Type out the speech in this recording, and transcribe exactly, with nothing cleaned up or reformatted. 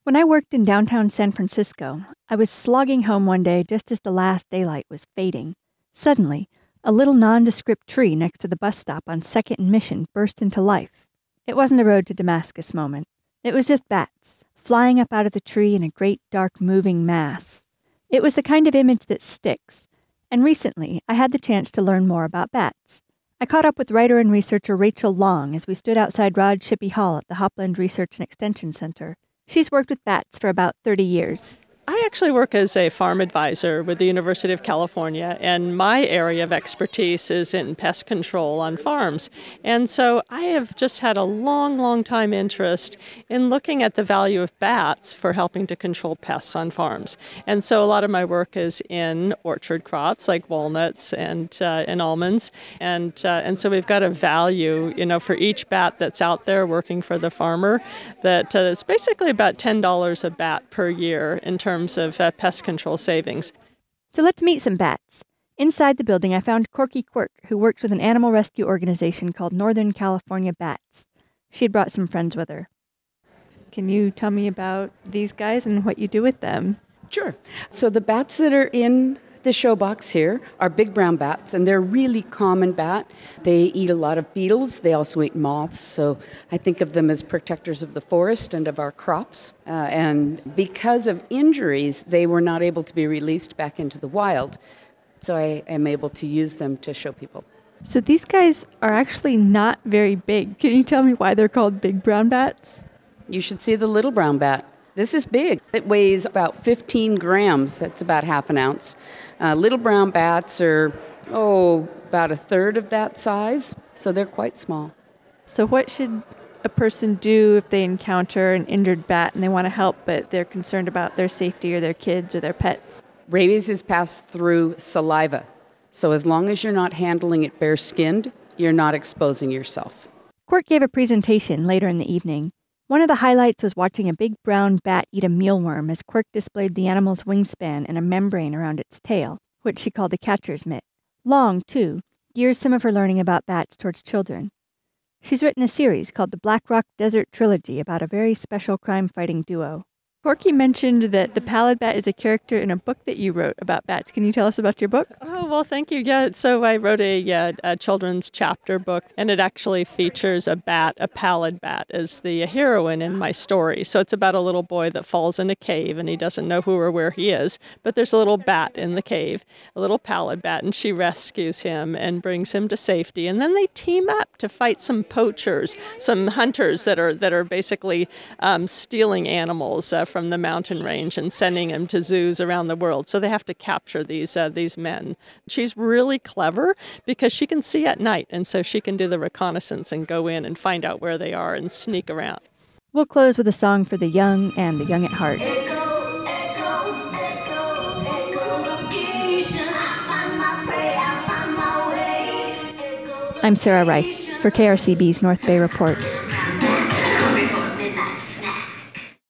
When I worked in downtown San Francisco, I was slogging home one day just as the last daylight was fading. Suddenly, a little nondescript tree next to the bus stop on second and Mission burst into life. It wasn't a road to Damascus moment. It was just bats, flying up out of the tree in a great dark moving mass. It was the kind of image that sticks, and recently I had the chance to learn more about bats. I caught up with writer and researcher Rachel Long as we stood outside Rod Shippey Hall at the Hopland Research and Extension Center. She's worked with bats for about thirty years. I actually work as a farm advisor with the University of California, and my area of expertise is in pest control on farms. And so I have just had a long, long time interest in looking at the value of bats for helping to control pests on farms. And so a lot of my work is in orchard crops like walnuts and uh, and almonds. And uh, and so we've got a value, you know, for each bat that's out there working for the farmer that uh, it's basically about ten dollars a bat per year in terms terms of uh, pest control savings. So let's meet some bats. Inside the building, I found Corky Quirk, who works with an animal rescue organization called Northern California Bats. She had brought some friends with her. Can you tell me about these guys and what you do with them? Sure. So the bats that are in the show box here are big brown bats, and they're a really common bat. They eat a lot of beetles. They also eat moths, so I think of them as protectors of the forest and of our crops. Uh, and because of injuries, they were not able to be released back into the wild, so I am able to use them to show people. So these guys are actually not very big. Can you tell me why they're called big brown bats? You should see the little brown bat. This is big. It weighs about fifteen grams. That's about half an ounce. Uh, little brown bats are, oh, about a third of that size, so they're quite small. So what should a person do if they encounter an injured bat and they want to help, but they're concerned about their safety or their kids or their pets? Rabies is passed through saliva, so as long as you're not handling it bare-skinned, you're not exposing yourself. Quirk gave a presentation later in the evening. One of the highlights was watching a big brown bat eat a mealworm as Quirk displayed the animal's wingspan and a membrane around its tail, which she called a catcher's mitt. Long, too, gears some of her learning about bats towards children. She's written a series called the Black Rock Desert Trilogy about a very special crime-fighting duo. Corky mentioned that the pallid bat is a character in a book that you wrote about bats. Can you tell us about your book? Oh, well, thank you. Yeah, so I wrote a, uh, a children's chapter book, and it actually features a bat, a pallid bat, as the heroine in my story. So it's about a little boy that falls in a cave, and he doesn't know who or where he is, but there's a little bat in the cave, a little pallid bat, and she rescues him and brings him to safety. And then they team up to fight some poachers, some hunters that are that are basically um, stealing animals uh, from the mountain range and sending them to zoos around the world. So they have to capture these uh, these men. She's really clever because she can see at night, and so she can do the reconnaissance and go in and find out where they are and sneak around. We'll close with a song for the young and the young at heart. Echo, echo, echo, echolocation. I find my prey, I find my way. I'm Sarah Reif for K R C B's North Bay Report.